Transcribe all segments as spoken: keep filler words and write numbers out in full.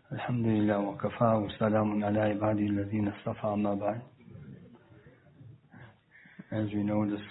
Alhamdulillah wa kafa wa salamun ala ibadi alladhina istafa amma ba'd. As we know, this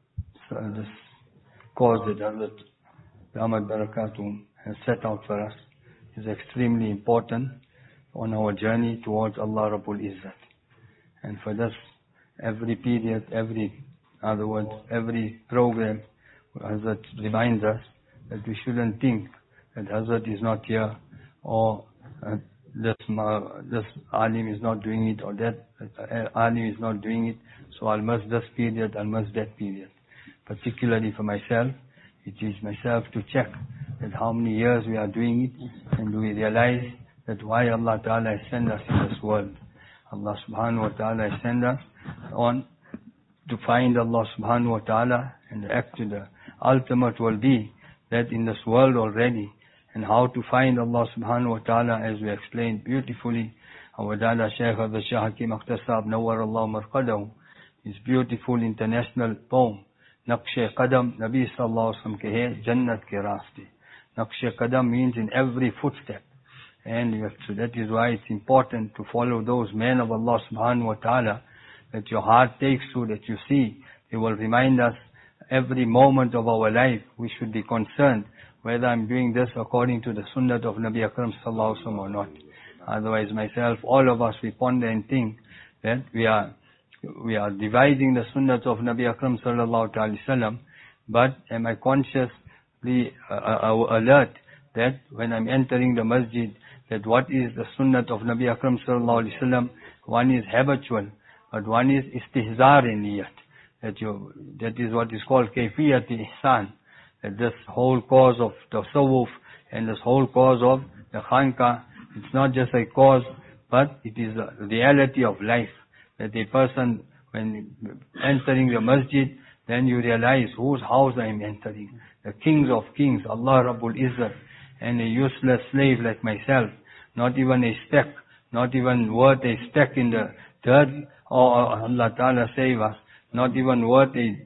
uh, this cause that Hazrat Ahmad Barakatuh has set out for us is extremely important on our journey towards Allah Rabbul Izzat. And for this, every period, every other words, every program, Hazrat reminds us that we shouldn't think that Hazrat is not here, or uh, this, uh, this alim is not doing it, or that uh, alim is not doing it, so I'll miss this period, I'll miss that period. Particularly for myself, it is myself to check that how many years we are doing it, and do we realize that why Allah Ta'ala has sent us in this world. Allah Subhanahu Wa Ta'ala has sent us on to find Allah Subhanahu Wa Ta'ala, and the act to the ultimate will be that in this world already, and how to find Allah Subhanahu Wa Ta'ala, as we explained beautifully. Our Dada Shaykh Abdul Shah Hakim Akhtar Sahab Nawwar Allah Marqadahu, his beautiful international poem, Naqsh Qadam Nabi Sallallahu Alaihi Wasallam ke hai Jannat ke Raste. Naqsh Qadam means in every footstep. And so that is why it's important to follow those men of Allah Subhanahu Wa Ta'ala that your heart takes to, that you see. They will remind us every moment of our life. We should be concerned whether I'm doing this according to the sunnah of Nabi Akram Sallallahu Alaihi Wasallam or not. Otherwise, myself, all of us, we ponder and think that we are we are devising the sunnah of Nabi Akram Sallallahu Alaihi Wasallam, but am I consciously uh, uh, alert that when I'm entering the masjid, that what is the sunnah of Nabi Akram Sallallahu Alaihi Wasallam? One is habitual, but one is istihzar in niyat. That you, that is what is called kayfiyat ihsan. That this whole cause of tasawwuf and this whole cause of the khanqa, it's not just a cause, but it is a reality of life. That a person, when entering the masjid, then you realize whose house I am entering. The kings of kings, Allah Rabbul Izzat, and a useless slave like myself, not even a speck, not even worth a speck in the dirt, or Allah Ta'ala save us, not even worth a,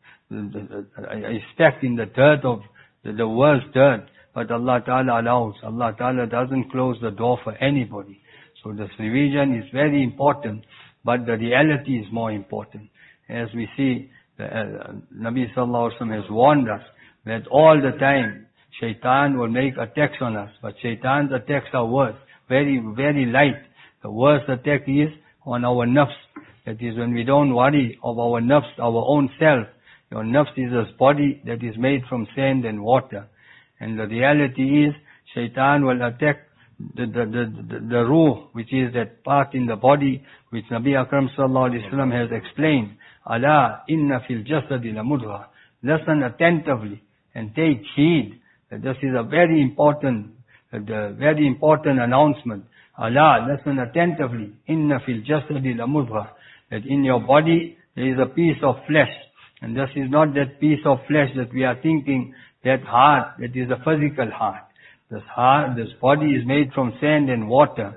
a speck in the dirt of the, the worst dirt, but Allah Ta'ala allows. Allah Ta'ala doesn't close the door for anybody. So this revision is very important, but the reality is more important. As we see, the, uh, Nabi Sallallahu Alaihi Wasallam has warned us that all the time Shaitan will make attacks on us, but Shaitan's attacks are worse, very, very light. The worst attack is on our nafs. That is when we don't worry of our nafs, our own self. Your nafs is a body that is made from sand and water. And the reality is, Shaitan will attack the, the, the, the, the ruh, which is that part in the body, which Nabi Akram Sallallahu Alaihi Wasallam has explained. Allah, inna fil jasadi la mudgha. Listen attentively and take heed. This is a very important, uh, very important announcement. Allah, listen attentively. Inna fil jasadi la mudgha. That in your body there is a piece of flesh. And this is not that piece of flesh that we are thinking, that heart, that is a physical heart. This heart, this body is made from sand and water.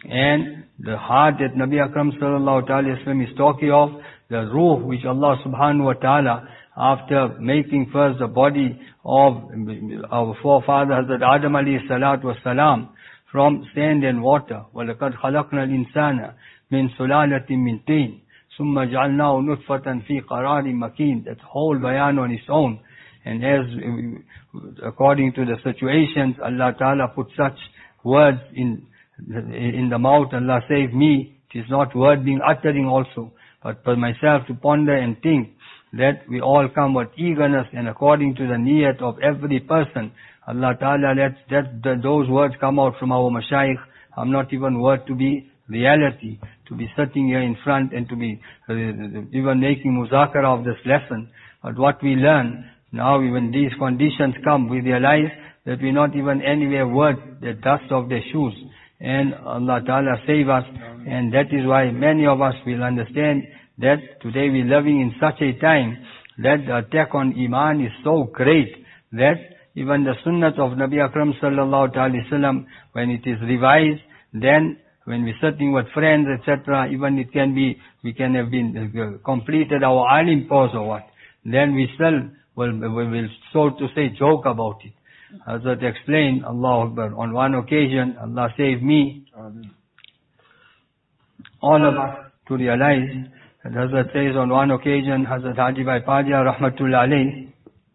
And the heart that Nabi Akram Sallallahu Alaihi Wasallam is talking of, the ruh which Allah Subhanahu Wa Ta'ala, after making first the body of our forefather Hazrat Adam alayhi salatu wasalam from sand and water. وَلَقَدْ خَلَقْنَا الْإِنسَانَ مِنْ سُلَالَةٍ مِنْ طِينٍ ثُمَّ جَعَلْنَاهُ نُطْفَةً فِي قَرَارٍ مَكِينٍ. That whole bayan on its own. And as according to the situations, Allah Ta'ala put such words in in the mouth. Allah save me. It is not word being uttering also, but for myself to ponder and think that we all come with eagerness, and according to the niyat of every person, Allah Ta'ala lets that, that those words come out from our mashayikh. I'm not even word to be reality, to be sitting here in front and to be uh, even making muzakara of this lesson. But what we learn now, when these conditions come, we realize that we're not even anywhere worth the dust of their shoes. And Allah Ta'ala save us. And that is why many of us will understand that today we're living in such a time that the attack on Iman is so great that even the sunnah of Nabi Akram Sallallahu Alaihi Wasallam, when it is revised, then when we're sitting with friends, et cetera, even it can be, we can have been uh, completed our alim course or what, then we still will, we will, so to say, joke about it. Hazrat explained, Allahu Akbar, on one occasion, Allah saved me, all of us, to realize that Hazrat says on one occasion, Hazrat Haji Bhai Padia Rahmatullah Alayhi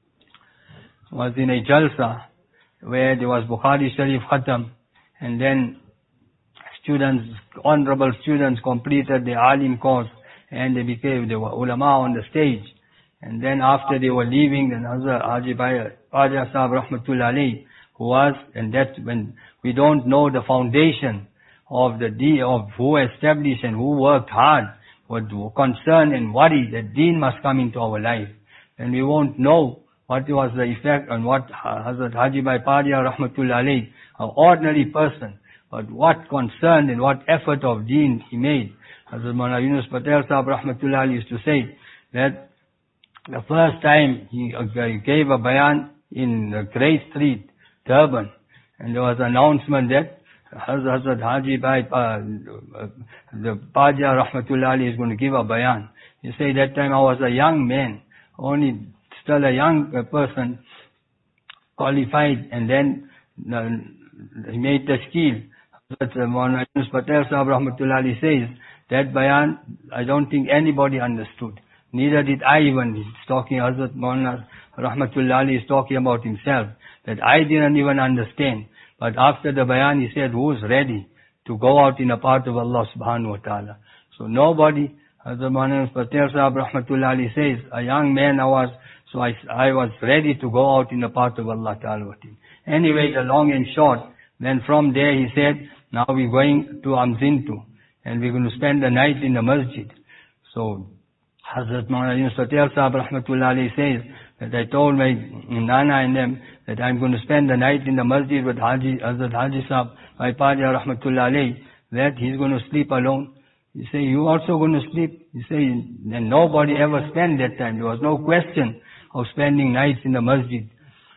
was in a jalsa where there was Bukhari Sharif Khatam, and then students, honorable students completed the alim course and they became, they were ulama on the stage. And then after they were leaving, then Hazrat Haji Bhai Padia Sahab Rahmatullah Alayhi, who was, and that's when we don't know the foundation of the deen, of who established and who worked hard, what concern and worry that deen must come into our life. And we won't know what was the effect on what Hazrat Haji Bhai Padia Rahmatullah Alayhi, an ordinary person, but what concern and what effort of deen he made. Hazrat Maulana Yunus Patel Sahab Rahmatullah Alayhi used to say that the first time he gave a bayan in the Great Street, Durban, and there was an announcement that Hazrat Haji Bhai, uh, the Padia Rahmatullah Alayhi is going to give a bayan. He said that time I was a young man, only still a young person, qualified, and then uh, he made the skill. Hazrat Maulana Yunus Patel Sahab Rahmatullah Alayhi says, that bayan, I don't think anybody understood. Neither did I even. He's talking, Hazrat Maulana Rahmatullah Alayhi is talking about himself, that I didn't even understand. But after the bayan, he said, who's ready to go out in the path of Allah subhanahu wa ta'ala? So nobody, Hazrat Maulana Patel Sahab Rahmatullah Alayhi says, a young man I was, so I, I was ready to go out in the path of Allah ta'ala. Anyway, the long and short, then from there he said, now we're going to Amzintu, and we're going to spend the night in the masjid. So, Hazrat Maulana Yunus Patel Sahab Rahmatullah Alayhi says, that I told my Nana and them that I'm going to spend the night in the masjid with Haji, Hazrat Haji Sahab, my Padia Rahmatullah Alayhi, that he's going to sleep alone. You say, you also going to sleep? You say, and nobody ever spent that time. There was no question of spending nights in the masjid.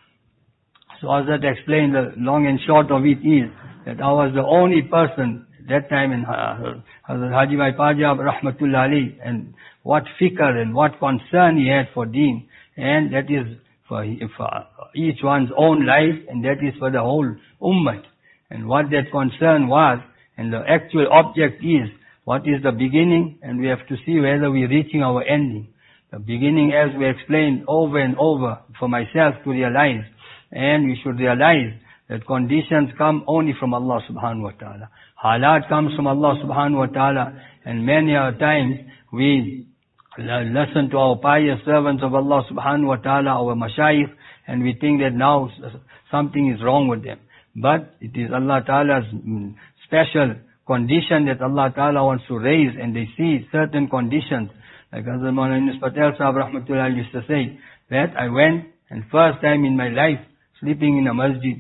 So Hazrat explained, the long and short of it is, that I was the only person that time in uh, Hazrat Haji Bhai Padia Rahmatullah Alayhi, and what fikr and what concern he had for deen. And that is for, for each one's own life, and that is for the whole ummah. And what that concern was, and the actual object is, what is the beginning, and we have to see whether we're reaching our ending. The beginning, as we explained over and over, for myself to realize, and we should realize that conditions come only from Allah subhanahu wa ta'ala. Halat comes from Allah subhanahu wa ta'ala, and many a times we listen to our pious servants of Allah subhanahu wa ta'ala, our mashayikh, and we think that now something is wrong with them. But it is Allah ta'ala's special condition that Allah ta'ala wants to raise, and they see certain conditions. Like Hazrat Maulana Yunus Patel Sahab Rahmatullah used to say, that I went, and first time in my life, sleeping in a masjid,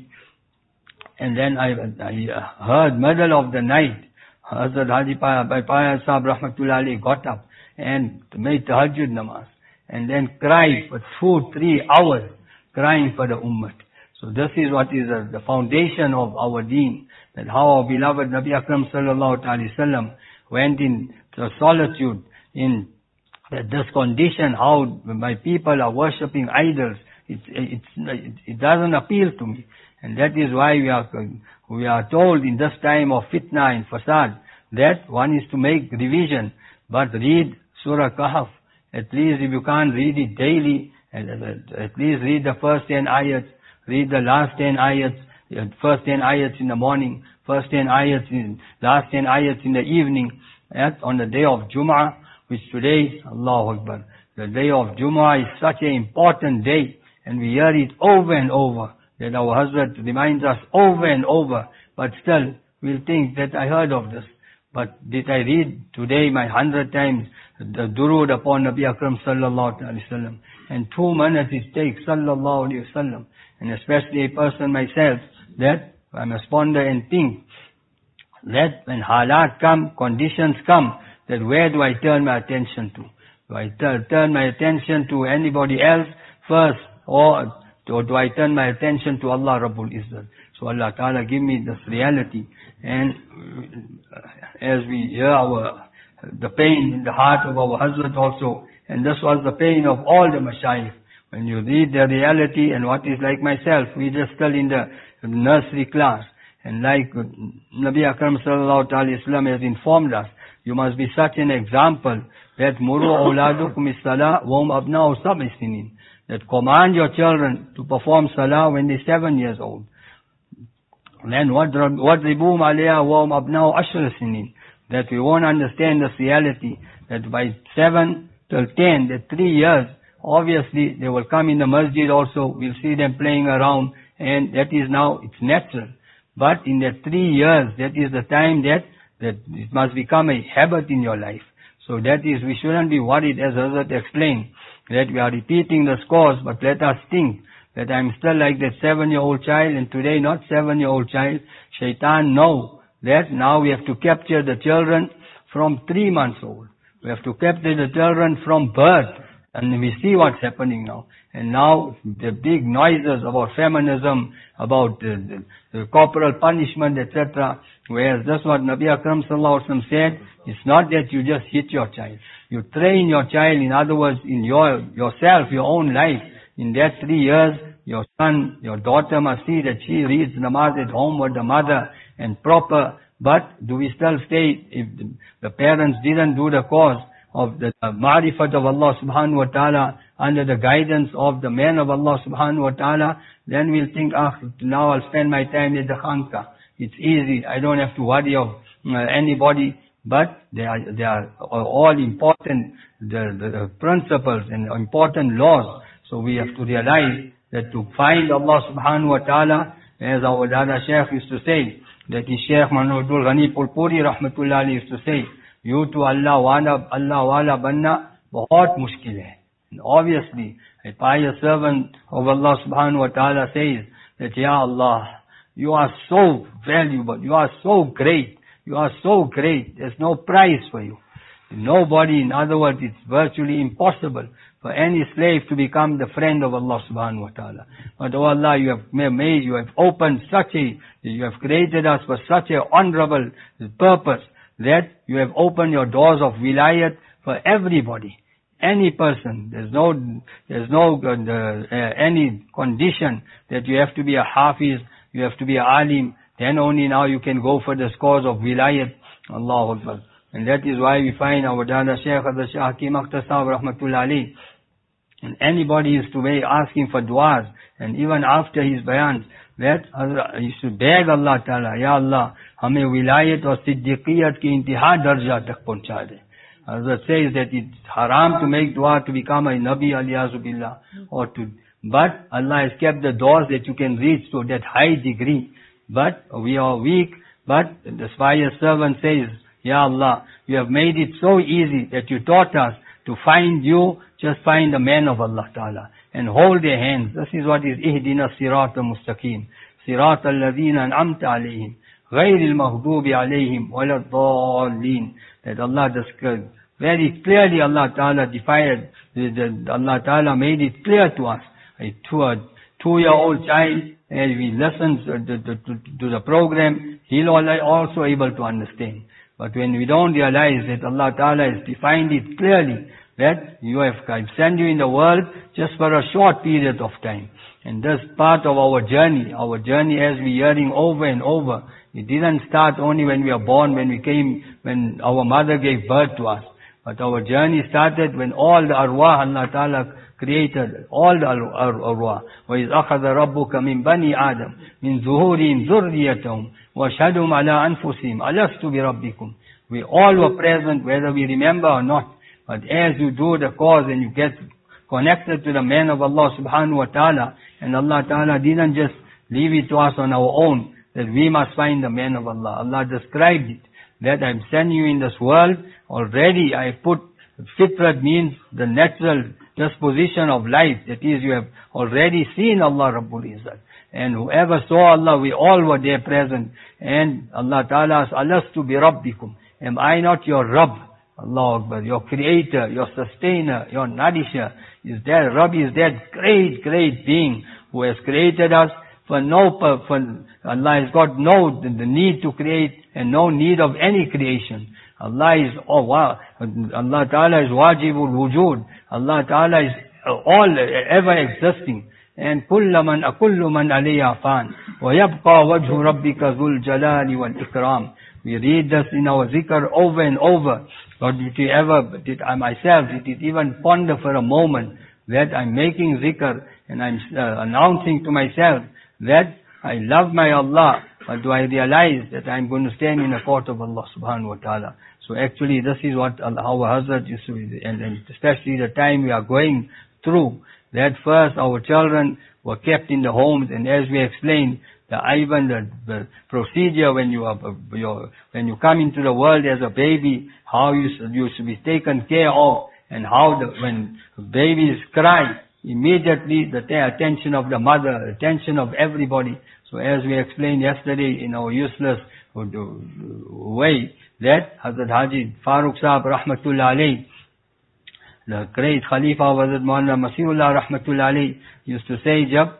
and then I, I heard middle of the night, Hazrat Haji Bhai Padia Sahab Rahmatullah Alayhi got up and made tahajjud namaz, and then cried for two, three hours, crying for the ummah. So this is what is uh, the foundation of our deen, that how our beloved Nabi Akram sallallahu alaihi wasallam went in the solitude, in uh, this condition, how my people are worshipping idols. It, it, it, it doesn't appeal to me. And that is why we are, we are told in this time of fitna and fasad, that one is to make revision, but read Surah Kahf. At least if you can't read it daily, at least read the first ten ayats, read the last ten ayats, first ten ayats in the morning, first ten ayats in, last ten ayats in the evening, at, on the day of Jum'ah, which today, Allahu Akbar, the day of Jum'ah is such an important day, and we hear it over and over, that our Hazrat reminds us over and over, but still, we'll think that I heard of this. But did I read today my hundred times the durood upon Nabi Akram sallallahu alaihi wasallam? And two minutes it takes sallallahu alaihi wasallam. And especially a person myself, that I must ponder and think that when halat come, conditions come, that where do I turn my attention to? Do I t- turn my attention to anybody else first, or, or do I turn my attention to Allah Rabbul Izzat? So Allah Ta'ala give me this reality, and as we hear our, the pain in the heart of our Hazrat also, and this was the pain of all the mashayikh, When you read the reality and what is like myself, we just still in the nursery class. And like Nabi Akram sallallahu alayhi wa sallam has informed us, you must be such an example that muru awladukum is-salah wa hum abna'u sab'i sinin. That command your children to perform salah when they're seven years old. Then wadribuhum alayha wa hum abna'u ashra sinin. That we won't understand this reality that by seven till ten, that three years, obviously they will come in the masjid also, we'll see them playing around, and that is now, it's natural. But in that three years, that is the time that, that it must become a habit in your life. So that is, we shouldn't be worried, as Hazrat explained, that we are repeating the scores, but let us think that I'm still like that seven-year-old child, and today not seven-year-old child. Shaitan know that now we have to capture the children from three months old. We have to capture the children from birth. And we see what's happening now. And now the big noises about feminism, about the, the, the corporal punishment, et cetera. Whereas that's what Nabi Akram sallallahu alaihi wasallam said. It's not that you just hit your child. You train your child, in other words, in your yourself, your own life. In that three years, your son, your daughter must see that she reads namaz at home with the mother and proper. But do we still stay, if the, the parents didn't do the cause of the uh, ma'rifat of Allah subhanahu wa ta'ala under the guidance of the man of Allah subhanahu wa ta'ala, then we'll think, ah, now I'll spend my time at the khanqa. It's easy. I don't have to worry of uh, anybody. But they are, they are all important, the, the, the principles and important laws. So we have to realize that to find Allah subhanahu wa ta'ala, as our Dada Shaykh used to say, that his Shaykh Manudul Ghani Pulpuri rahmatullah alayhi used to say, you to Allah wala, Allah wala banna, bahut mushkil hai. And obviously, a pious servant of Allah subhanahu wa ta'ala says that, Ya Allah, you are so valuable, you are so great, you are so great, there's no price for you. Nobody, in other words, it's virtually impossible for any slave to become the friend of Allah subhanahu wa ta'ala. But oh Allah, you have made, you have opened such a, you have created us for such a honorable purpose that you have opened your doors of wilayat for everybody. Any person. There's no, there's no uh, uh, any condition that you have to be a hafiz, you have to be a alim, then only now you can go for the scores of wilayat. Allahu Akbar. And that is why we find our Dada Shaykh Hazrat Shah Hakim Akhtar Sahib Rahmatullah Alayhi, and anybody used to be asking for du'as, and even after his bayans, that he used to beg Allah Ta'ala, Ya Allah, hame wilayat aur siddiqiyat ki intiha darja tak pahuncha de. Hazrat says that it's haram to make dua to become a Nabi aliyazu billah, or to, but Allah has kept the doors that you can reach to that high degree. But we are weak, but the pious servant says, Ya Allah, you have made it so easy that you taught us to find you, just find the man of Allah Ta'ala and hold their hands. This is what is Ihdina Sirata Mustaqim. Sirata alladhina an'amta alayhim. Ghayril maghdubi alayhim waladdallin. That Allah described very clearly, Allah Ta'ala defined, Allah Ta'ala made it clear to us. A two, a two-year-old child, as we listen to, to, to, to the program, he'll also able to understand. But when we don't realize that Allah Ta'ala has defined it clearly, that you have, I've sent you in the world just for a short period of time. And that's part of our journey. Our journey, as we're hearing over and over, it didn't start only when we were born, when we came, when our mother gave birth to us. But our journey started when all the arwah Allah Ta'ala created, all the arwah. وَإِذْ أَخَذَ رَبُّكَ مِنْ بَنِي آدَمَ مِنْ ظُهُورِهِمْ ذُرِّيَّتَهُمْ وَأَشْهَدُهُمْ عَلَىٰ أَنفُسِهِمْ أَلَسْتُ بِرَبِّكُمْ. We all were present, whether we remember or not. But as you do the cause and you get connected to the man of Allah subhanahu wa ta'ala, and Allah Ta'ala didn't just leave it to us on our own, that we must find the man of Allah. Allah described it, that I'm sending you in this world, already I put, fitrat means the natural disposition of life, that is, you have already seen Allah Rabbul Izzat. And whoever saw Allah, we all were there present. And Allah Ta'ala asked, Alastu bi Rabbikum. Am I not your Rabb? Allah Akbar, your creator, your sustainer, your nourisher. Is that, Rabb is that great, great being who has created us for no purpose. Allah has got no the, the need to create and no need of any creation. Allah is, oh wow, Allah Ta'ala is wajibul wujud. Allah Ta'ala is all ever existing. And كل من أكل من عليها فان ويبقى وجه ربك ذو الجلال والإكرام. We read this in our zikr over and over. But did you ever, did I myself, did it even ponder for a moment that I'm making zikr and I'm uh, announcing to myself that I love my Allah, but do I realize that I'm going to stand in the court of Allah subhanahu wa ta'ala? So actually this is what our Hazrat used to, and, and especially the time we are going through, that first our children were kept in the homes, and as we explained, the even the, the procedure when you are you're, when you come into the world as a baby, how you should, you should be taken care of, and how the, when babies cry, immediately the attention of the mother, attention of everybody. So as we explained yesterday in our useless way, that Hazrat Haji Farooq Sahib Rahmatullah Alayhi, the great Khalifa of Hazrat Maulana Masihullah Rahmatullah Alayhi, used to say, jab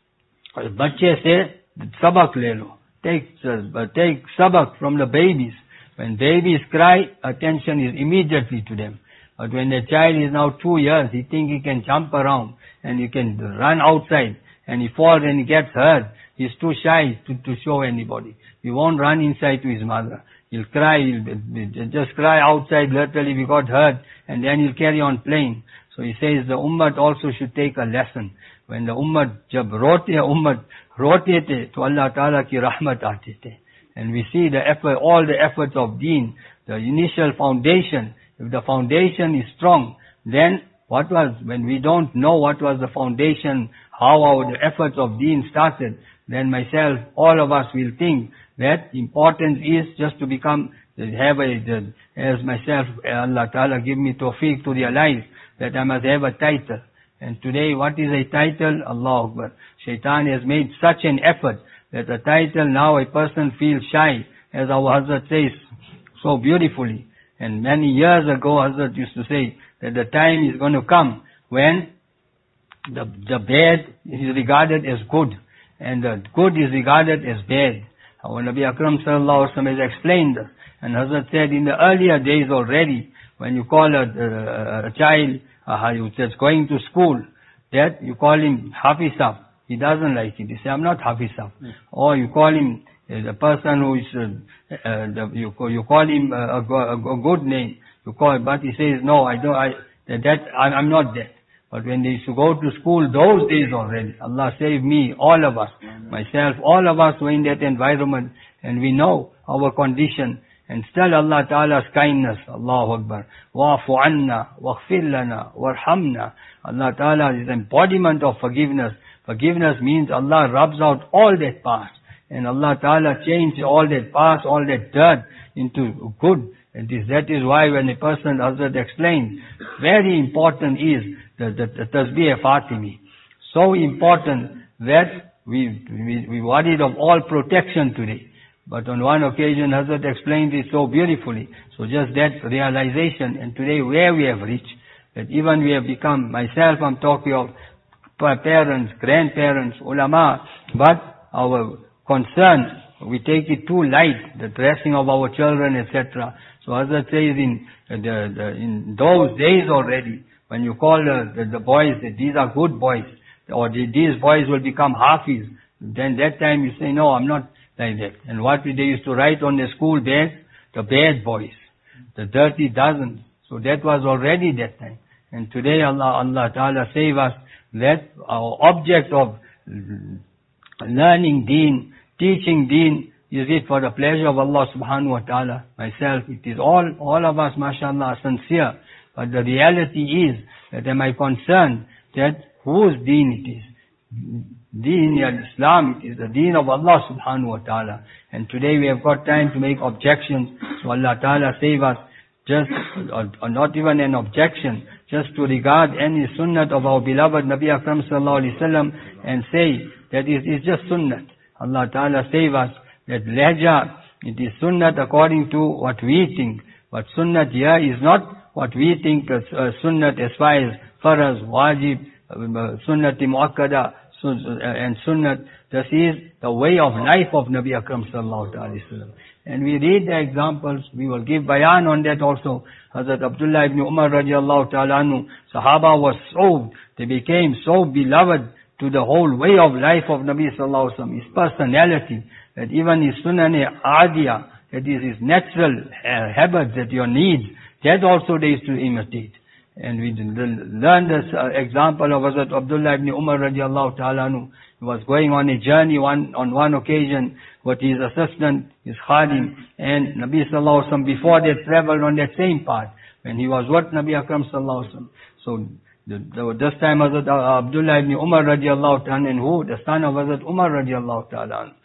bachche se sabak le lo, take, uh, take sabak from the babies. When babies cry, attention is immediately to them. But when the child is now two years, he thinks he can jump around and he can run outside, and he falls and he gets hurt. He's too shy to, to show anybody. He won't run inside to his mother. He'll cry, he'll just cry outside, literally we got hurt, and then he'll carry on playing. So he says the ummah also should take a lesson. When the ummah, jab rote ummah, rote the, to Allah Ta'ala ki rahmat aate the. And we see the effort, all the efforts of deen, the initial foundation. If the foundation is strong, then what was, when we don't know what was the foundation, how our the efforts of deen started, then myself, all of us will think that importance is just to become, have a, as myself, Allah Ta'ala give me tawfiq to realize that I must have a title. And today, what is a title? Allah Akbar. Shaitan has made such an effort that a title, now a person feels shy, as our Hazrat says so beautifully. And many years ago, Hazrat used to say that the time is going to come when the, the bad is regarded as good, and the good is regarded as bad. Our Nabi Akram sallallahu alaihi wasallam has explained this. And Hazrat said in the earlier days already, when you call a, a, a child uh, who is going to school, that you call him Hafizah, he doesn't like it. He says, I'm not Hafizah. Mm. Or you call him uh, the person who is, uh, uh, the, you, you call him uh, a, a, a good name. You call, but he says, no, I don't, I, that, that I'm, I'm not that. But when they used to go to school, those days already, Allah save me, all of us, myself, all of us were in that environment, and we know our condition. And still Allah Ta'ala's kindness, Allahu Akbar, wa'fu anna, waghfir lana, warhamna. Allah Ta'ala is embodiment of forgiveness. Forgiveness means Allah rubs out all that past. And Allah Ta'ala changed all that past, all that dirt into good. And this, that is why when a person, Hazrat explained, very important is the, the, the Tasbih Fatimi. So important that we, we, we worried of all protection today. But on one occasion, Hazrat explained it so beautifully. So just that realization, and today where we have reached, that even we have become, myself I'm talking of parents, grandparents, ulama, but our concern, we take it too light, the dressing of our children, et cetera. So Hazrat says in, the, the, in those days already, when you call the, the, the boys that these are good boys, or the, these boys will become Hafiz, then that time you say, no, I'm not like that. And what they used to write on the school bag? The bad boys, the dirty dozens. So that was already that time. And today Allah, Allah Ta'ala save us, that our object of learning deen, teaching deen, is it for the pleasure of Allah subhanahu wa ta'ala? Myself, it is all, all of us, mashallah, sincere. But the reality is that am I concerned that whose deen it is? Deen al-Islam, it is the deen of Allah subhanahu wa ta'ala. And today we have got time to make objections. So Allah ta'ala save us, just, or, or not even an objection, just to regard any sunnat of our beloved Nabi Akram sallallahu alaihi wasallam and say that it is just sunnat. Allah ta'ala save us, that lehja, it is sunnat according to what we think. But sunnat here is not what we think as uh, sunnat as far as faraz, wajib, uh, sunnati muakkada. So, uh, and Sunnah, this is the way of life of Nabi Akram sallallahu alaihi wasallam. And we read the examples, we will give bayan on that also. Hazrat Abdullah ibn Umar radiallahu ta'ala anhu, Sahaba was so, they became so beloved to the whole way of life of Nabi sallallahu alaihi wasallam, his personality, that even his sunan-e-adiyah, that is his natural uh, habits, that your needs, that also they used to imitate. And we learned this uh, example of Hazrat Abdullah ibn Umar radiallahu ta'ala anhu. He was going on a journey one, on one occasion with his assistant, his khadim, and Nabi sallallahu alaihi wasallam, before they traveled on that same path, when he was with Nabi Akram sallallahu alaihi wasallam. So, the, the, this time Hazrat Abdullah ibn Umar radiallahu ta'ala anhu, the son of Hazrat Umar radiallahu ta'ala anhu.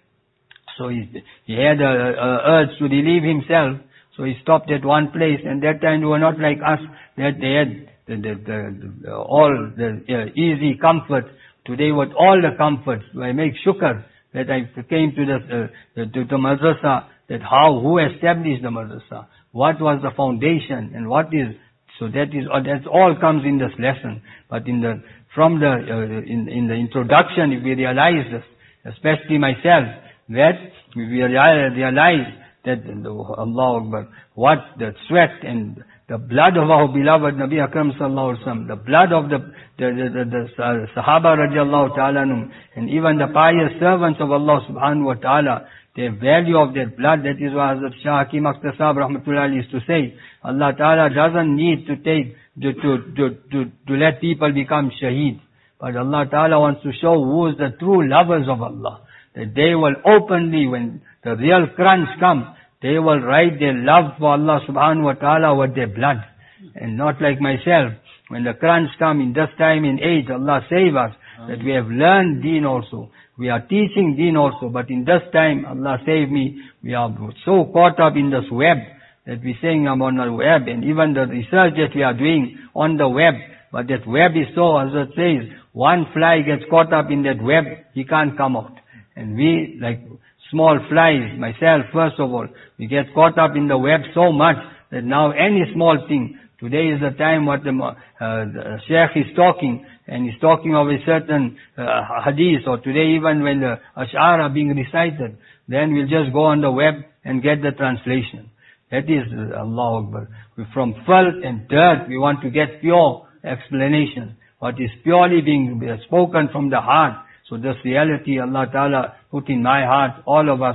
So he, he had a, a urge to relieve himself. So he stopped at one place, and that time they were not like us, that they had the, the, the, the, all the uh, easy comfort. Today with all the comforts, I make shukr that I came to the, uh, the, to the madrasa, that how, who established the madrasa, what was the foundation, and what is, so that is, uh, that all comes in this lesson. But in the, from the, uh, in, in the introduction, if we realize this, especially myself, that we realize that Allah Akbar, what the sweat and the blood of our beloved Nabi Akram sallallahu alaihi wasallam, the blood of the the, the, the, the Sahaba radiallahu ta'ala anhum, and even the pious servants of Allah subhanahu wa ta'ala, the value of their blood, that is what Hazrat Shah Hakim Akhtar Sahab rahmatullah used to say. Allah ta'ala doesn't need to take, to, to, to, to, to let people become shaheed. But Allah ta'ala wants to show who is the true lovers of Allah. That they will openly, when the real crunch comes, they will write their love for Allah subhanahu wa ta'ala with their blood. And not like myself. When the crunch comes in this time in age, Allah save us, that we have learned deen also. We are teaching deen also. But in this time, Allah save me, we are so caught up in this web, that we're saying I'm on the web, and even the research that we are doing on the web. But that web is so, as it says, one fly gets caught up in that web, he can't come out. And we, like small flies, myself first of all, we get caught up in the web so much that now any small thing, today is the time what the, uh, the Sheikh is talking, and he's talking of a certain uh, hadith, or today even when the ash'ar are being recited, then we'll just go on the web and get the translation. That is uh, Allah Akbar. From filth and dirt, we want to get pure explanation. What is purely being spoken from the heart. So this reality Allah Ta'ala put in my heart, all of us,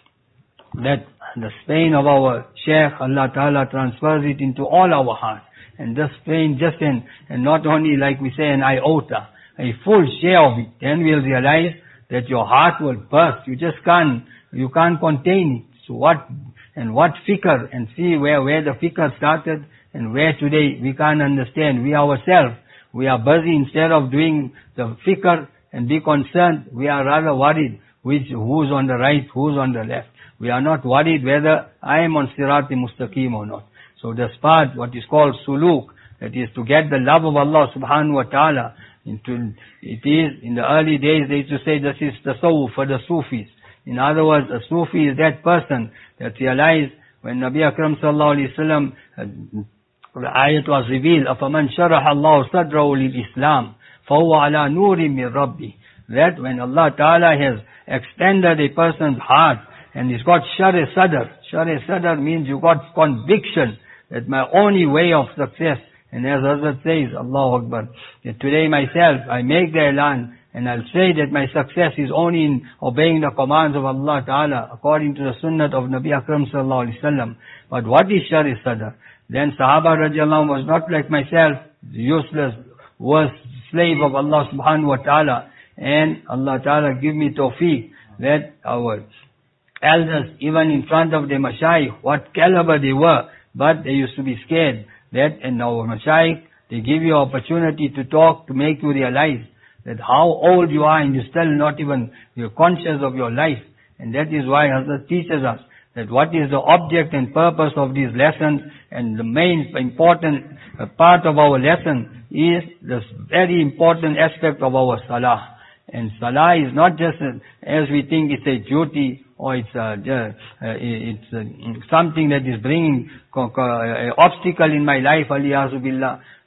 that the pain of our Shaykh, Allah Ta'ala transfers it into all our hearts. And this pain just in, and not only like we say an iota, a full share of it, then we'll realize that your heart will burst. You just can't, you can't contain it. So what, and what fikr, and see where, where the fikr started, and where today we can't understand. We ourselves, we are busy instead of doing the fikr, and be concerned, we are rather worried which, who's on the right, who's on the left. We are not worried whether I am on Sirat Mustaqim or not. So this part, what is called suluk, that is to get the love of Allah subhanahu wa ta'ala. Into, it is, in the early days they used to say this is tasawwuf for the Sufis. In other words, a Sufi is that person that realized when Nabi Akram sallallahu alayhi wa sallam, uh, the ayat was revealed, أَفَمَنْ شَرَحَ اللَّهُ صَدْرَهُ لِلْإِسْلَامِ فَهُوَ عَلَى نُورٍ مِّن رَبِّهِ. That when Allah Ta'ala has extended a person's heart, and he's got shar-e sadr. Shar-e sadr means you got conviction that my only way of success, and as Hazrat says, Allahu Akbar, that today myself, I make the elan, and I'll say that my success is only in obeying the commands of Allah Ta'ala, according to the sunnah of Nabi Akram sallallahu alaihi wasallam. But what is shar-e sadr? Then Sahaba radiallahu anhu was not like myself, useless, worst slave of Allah subhanahu wa ta'ala. And Allah Ta'ala give me tawfiq that our elders, even in front of the mashayikh, what caliber they were, but they used to be scared that, and our mashayikh, they give you opportunity to talk, to make you realize that how old you are and you still not even, you're conscious of your life. And that is why Hazrat teaches us that what is the object and purpose of these lessons, and the main important part of our lesson is this very important aspect of our salah. And salah is not just a, as we think it's a duty, or it's a, uh, it's a, something that is bringing an obstacle in my life, aliyazu billah.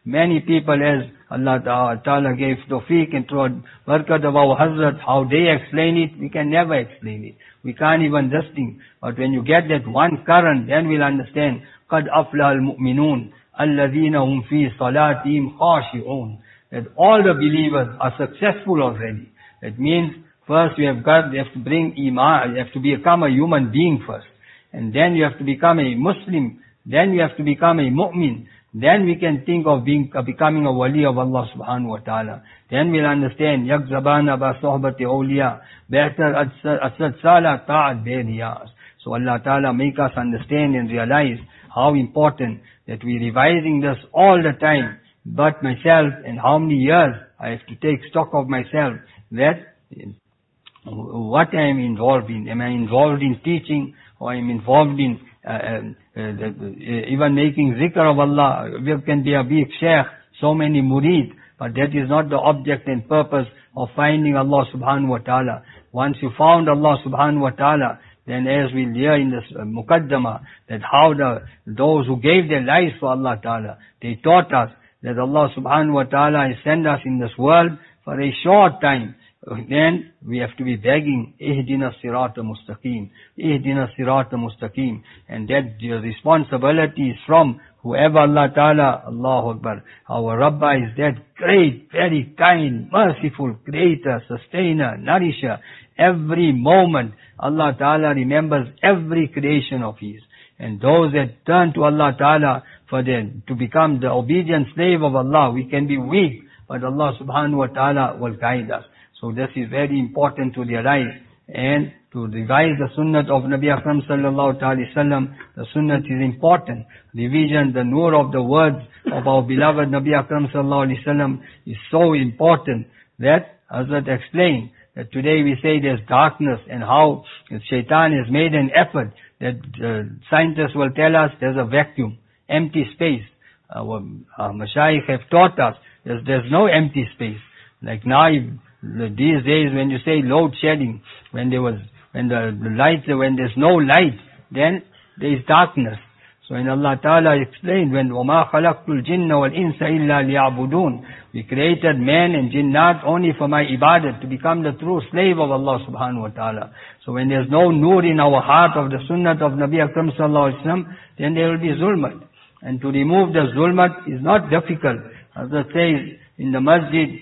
many people, as Allah Ta'ala gave tawfiq and through barakat of our Hazrat, how they explain it, we can never explain it. We can't even just think. But when you get that one current, then we'll understand. قَدْ أَفْلَهَا الْمُؤْمِنُونَ الَّذِينَ هُمْ فِي صَلَاتِهِمْ خَاشِعُونَ. That all the believers are successful already. That means first you have got, you have to bring iman, you have to become a human being first. And then you have to become a Muslim. Then you have to become a mu'min. Then we can think of being, uh, becoming a wali of Allah subhanahu wa ta'ala. Then we'll understand, yakzabana ba sohbati awliya, better asad sala ta'at beriyas. So Allah ta'ala make us understand and realize how important that we're revising this all the time. But myself, and how many years I have to take stock of myself, that what I am involved in. Am I involved in teaching, or I am involved in uh, uh, uh, even making zikr of Allah? We can be a big sheikh, so many murid, but that is not the object and purpose of finding Allah subhanahu wa ta'ala. Once you found Allah subhanahu wa ta'ala, then as we'll hear in this uh, muqaddamah, that how the those who gave their lives for Allah ta'ala, they taught us that Allah subhanahu wa ta'ala has sent us in this world for a short time. Then we have to be begging, Ihdina sirata mustaqim, Ihdina sirata mustaqim. And that the responsibility is from whoever Allah Ta'ala, Allahu Akbar. Our Rabbah is that great, very kind, merciful, creator, sustainer, nourisher. Every moment Allah Ta'ala remembers every creation of His. And those that turn to Allah Ta'ala for them to become the obedient slave of Allah, we can be weak, but Allah Subhanahu wa Ta'ala will guide us. So this is very important to realize and to revise the sunnah of Nabi Akram sallallahu alaihi wasallam. The sunnah is important. Revision, the nur of the words of our beloved Nabi Akram sallallahu alaihi wasallam is so important that Hazrat explained that today we say there's darkness and how Shaitan has made an effort that uh, scientists will tell us there's a vacuum, empty space. Our uh, Mashaykh have taught us there's, there's no empty space. Like now, these days when you say load shedding, when there was, when the, the lights, when there's no light, then there is darkness. So when Allah Ta'ala explained, when وَمَا خَلَقْتُ الْجِنَّ وَالْإِنسَ إِلَّا لِيَعْبُدُونَ, we created man and jinnat only for my ibadat, to become the true slave of Allah Subhanahu wa Ta'ala. So when there's no nur in our heart of the sunnah of Nabi Akram Sallallahu Alaihi Wasallam, then there will be zulmat. And to remove the zulmat is not difficult. As it says in the masjid,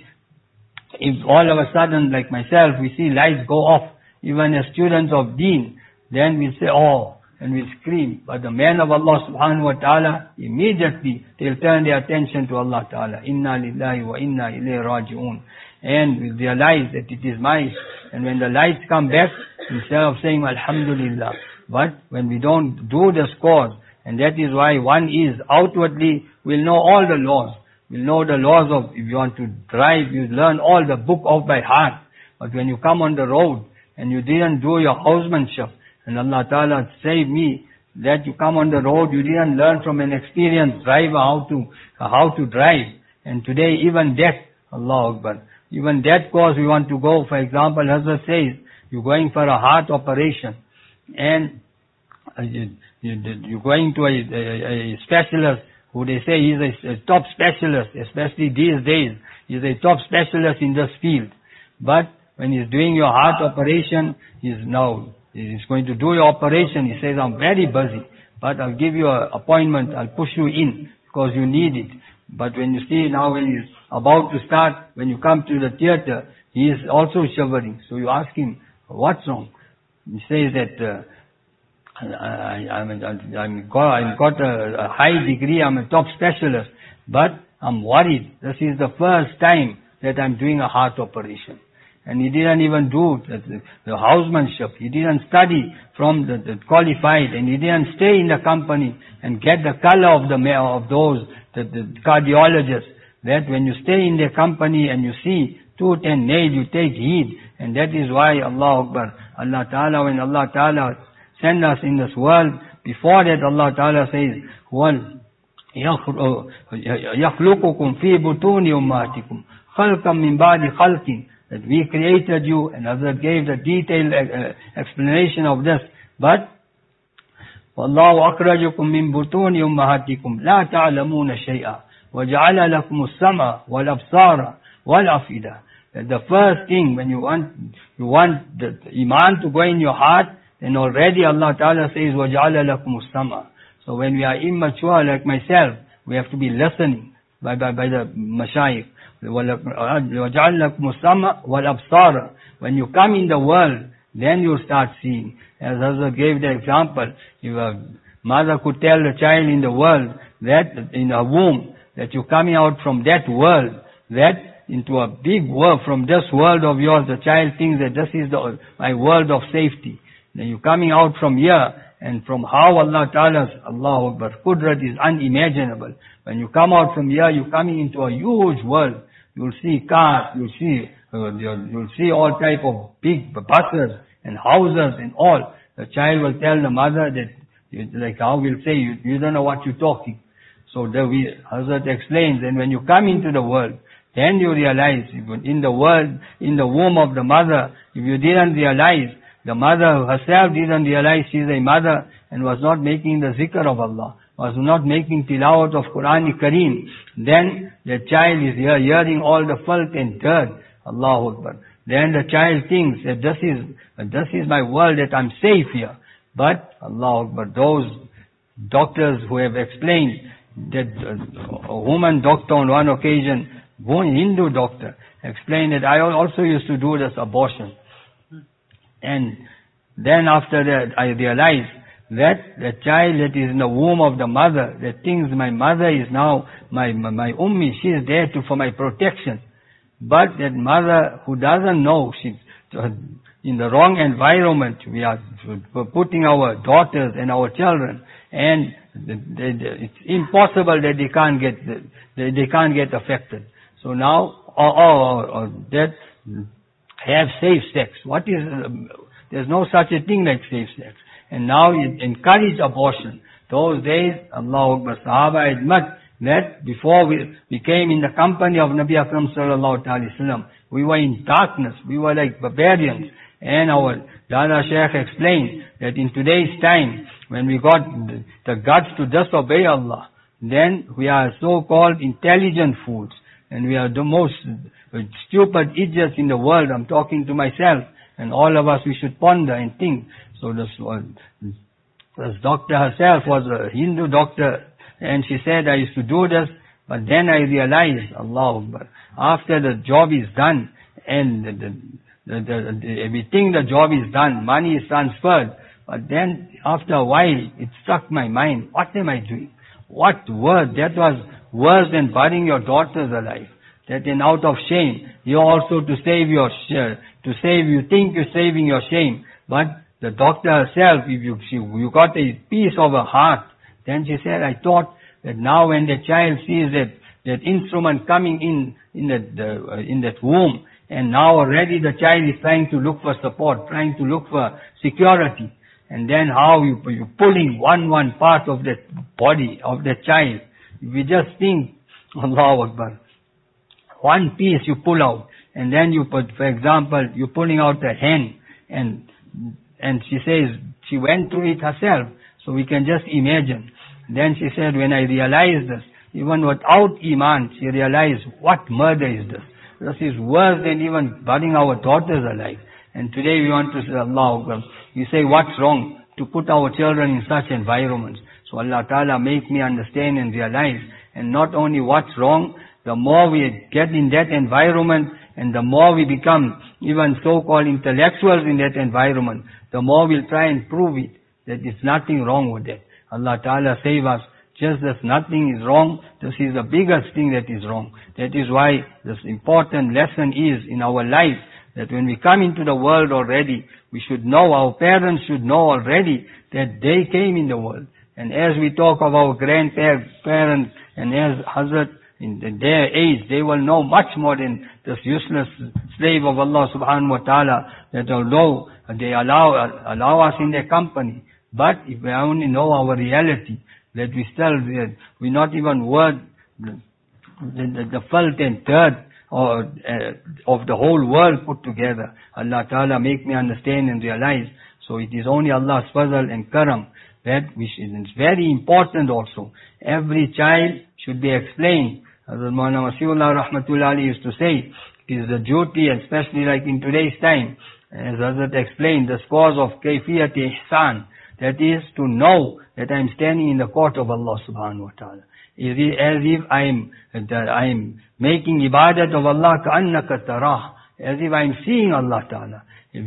if all of a sudden, like myself, we see lights go off, even as students of deen, then we say, oh, and we scream. But the men of Allah subhanahu wa ta'ala, immediately they'll turn their attention to Allah ta'ala. Inna lillahi wa inna ilayhi raji'un. And we realize that it is mine. And when the lights come back, instead of saying Alhamdulillah, but when we don't do the scores, and that is why one is outwardly, we'll know all the laws. We'll know the laws of, if you want to drive, you learn all the book off by heart. But when you come on the road, and you didn't do your housemanship, and Allah Ta'ala save me, that you come on the road, you didn't learn from an experienced driver how to, how to drive. And today even that, Allah Akbar, even that course we want to go. For example, Hazrat says, you're going for a heart operation, and uh, you, you, you're going to a, a, a specialist, who they say he's a, a top specialist, especially these days. He's a top specialist in this field. But when he's doing your heart operation, he's now, he's going to do your operation. He says, I'm very busy, but I'll give you an appointment. I'll push you in because you need it. But when you see now when he's about to start, when you come to the theater, he is also shivering. So you ask him, what's wrong? He says that, uh, I, I'm, I'm got, I've got a, a high degree, I'm a top specialist, but I'm worried. This is the first time that I'm doing a heart operation. And he didn't even do the, the, the housemanship. He didn't study from the, the qualified, and he didn't stay in the company and get the color of the of those, the, the cardiologists. That when you stay in their company and you see tooth and nail, you take heed. And that is why Allah Akbar, Allah Ta'ala, when Allah Ta'ala send us in this world, before that Allah Ta'ala says, "Wal yakhluqukum fi butuni ummatikum khalqan min ba'di khalqin," that we created you, and Hazrat gave the detailed uh, explanation of this. But Wallahu akhrajakum min butuni ummahatikum la ta'lamuna shay'a وَجَعَلَ لَكُمُ السَّمْعَ وَالْأَبْصَارَ وَالْأَفْئِدَةَ. That the first thing, when you want, you want the Iman to go in your heart, then already Allah Ta'ala says, وَجَعَلَ لَكُمُ السَّمْعَ. So when we are immature like myself, we have to be listening by, by, by the mashayikh. وَجَعَلَ لَكُمُ السَّمْعَ وَالْأَبْصَارَ. When you come in the world, then you start seeing. As Hazrat gave the example, if a mother could tell a child in the world, that in a womb, that you're coming out from that world, that into a big world, from this world of yours, the child thinks that this is the, my world of safety. Then you're coming out from here, and from how Allah Ta'ala's, Allahu Akbar, Qudrat is unimaginable. When you come out from here, you're coming into a huge world. You'll see cars, you'll see, uh, you'll, you'll see all type of big buses and houses and all. The child will tell the mother that, you, like how we'll say, you, you don't know what you're talking. So the we, Hazrat explains, and when you come into the world, then you realize, in the world, in the womb of the mother, if you didn't realize, the mother herself didn't realize she is a mother and was not making the zikr of Allah, was not making tilawat of Qur'an Kareem, then the child is here hearing all the filth and dirt. Allahu Akbar. Then the child thinks that this is, this is my world, that I'm safe here. But, Allahu Akbar, those doctors who have explained that uh, a woman doctor on one occasion, one Hindu doctor, explained that I also used to do this abortion. And then after that I realized that the child that is in the womb of the mother, that thinks my mother is now my, my, my ummi, she is there to, for my protection. But that mother who doesn't know, she's in the wrong environment, we are putting our daughters and our children, and it's impossible that they can't get, they, they can't get affected. So now, or, or, or that have safe sex. What is, uh, there's no such a thing like safe sex. And now you encourage abortion. Those days, Allahu Akbar, Sahaba admit that before we, we came in the company of Nabi Akram Sallallahu Alaihi Wasallam, we were in darkness, we were like barbarians. And our Dada Shaykh explained that in today's time, when we got the, the guts to disobey Allah, then we are so-called intelligent fools. And we are the most stupid idiots in the world. I'm talking to myself. And all of us, we should ponder and think. So this, uh, this doctor herself was a Hindu doctor. And she said, I used to do this. But then I realized, Allah Akbar, after the job is done, and the, the, the, the, the, we think the job is done, money is transferred. But then after a while, it struck my mind, what am I doing? What word? That was worse than burying your daughters alive. That in out of shame, you also to save your, to save, you think you're saving your shame. But the doctor herself, if you, she, you got a piece of her heart, then she said, I thought that now when the child sees that, that instrument coming in, in that, the, uh, in that womb, and now already the child is trying to look for support, trying to look for security. And then how you, you're pulling one, one part of that body, of that child. If you just think, Allahu Akbar, one piece you pull out, and then you put, for example, you're pulling out a hen, and, and she says, she went through it herself, so we can just imagine. Then she said, when I realized this, even without Iman, she realized, what murder is this? This is worse than even burying our daughters alive. And today we want to say, Allahu Akbar, you say, what's wrong to put our children in such environments? So Allah Ta'ala make me understand and realize, and not only what's wrong, the more we get in that environment, and the more we become even so-called intellectuals in that environment, the more we'll try and prove it, that there's nothing wrong with that. Allah Ta'ala save us. Just as nothing is wrong, this is the biggest thing that is wrong. That is why this important lesson is in our life, that when we come into the world already, we should know, our parents should know already that they came in the world. And as we talk of our grandparents, and as Hazrat, in their age, they will know much more than this useless slave of Allah subhanahu wa ta'ala, that although they allow, allow us in their company, but if we only know our reality, that we still, we're not even worth the, the, the filth and dirt or, uh, of the whole world put together. Allah Ta'ala make me understand and realize. So it is only Allah's fazl and karam that we should, it's very important also. Every child should be explained. Hazrat Maulana Wasiullah Rahmatullah Ali used to say, it is the duty, especially like in today's time, as Hazrat explained, the scores of Kayfiyat Ihsan, that is to know that I am standing in the court of Allah subhanahu wa ta'ala. As if I am, I am making ibadat of Allah ka'annaka tarah, as if I am seeing Allah ta'ala.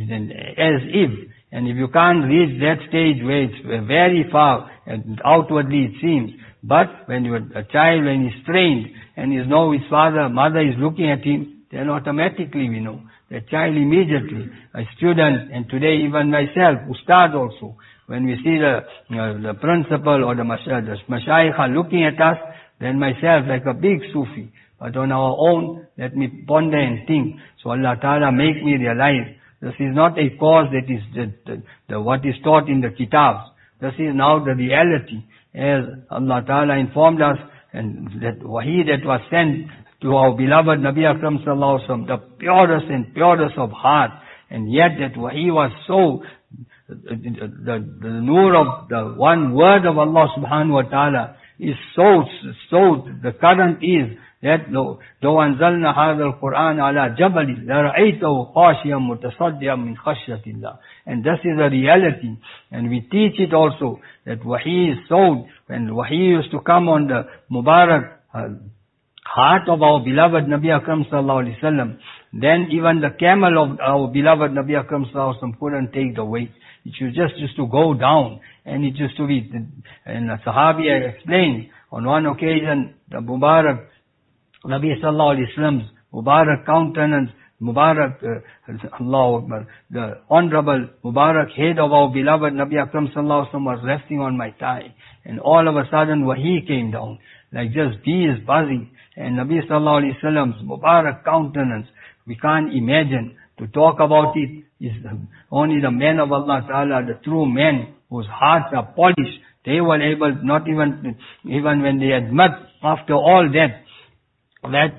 As if, and if you can't reach that stage where it's very far, and outwardly it seems, but when you are a child, when he's trained, and he knows his father, mother is looking at him, then automatically we know. The child immediately, a student, and today even myself, Ustad also, when we see the, uh, the principal or the, mash- the mashayikh are looking at us, then myself like a big Sufi. But on our own, let me ponder and think. So Allah Ta'ala make me realize, this is not a cause that is the, the, the, what is taught in the kitabs. This is now the reality. As Allah Ta'ala informed us, and that wahi that was sent to our beloved Nabi Akram Sallallahu Alaihi Wasallam, the purest and purest of heart, and yet that wahi was so, the, the, the nur of the one word of Allah Subhanahu Wa Ta'ala is so, so, the current is that لو لو أنزلنا هذا القرآن على جبل لرأيته خاشعا متصدعا من خشية الله. And this is a reality, and we teach it also that wahi is so. When wahi used to come on the Mubarak uh, heart of our beloved Nabi Akram Sallallahu Alaihi Wasallam, then even the camel of our beloved Nabi Akram Sallallahu Alaihi Wasallam couldn't take the weight. It used just used to go down, and it used to be, and the Sahabi explained on one occasion, the Mubarak Nabi Sallallahu Alaihi Wasallam's Mubarak countenance, Mubarak, uh, Allah Akbar, the honorable Mubarak head of our beloved Nabi Akram Sallallahu Alaihi Wasallam was resting on my thigh, and all of a sudden wahi came down, like just bees buzzing, and Nabi Sallallahu Alaihi Wasallam's Mubarak countenance, we can't imagine. To talk about it is only the men of Allah Ta'ala, the true men whose hearts are polished. They were able, not even, even when they admit after all that, that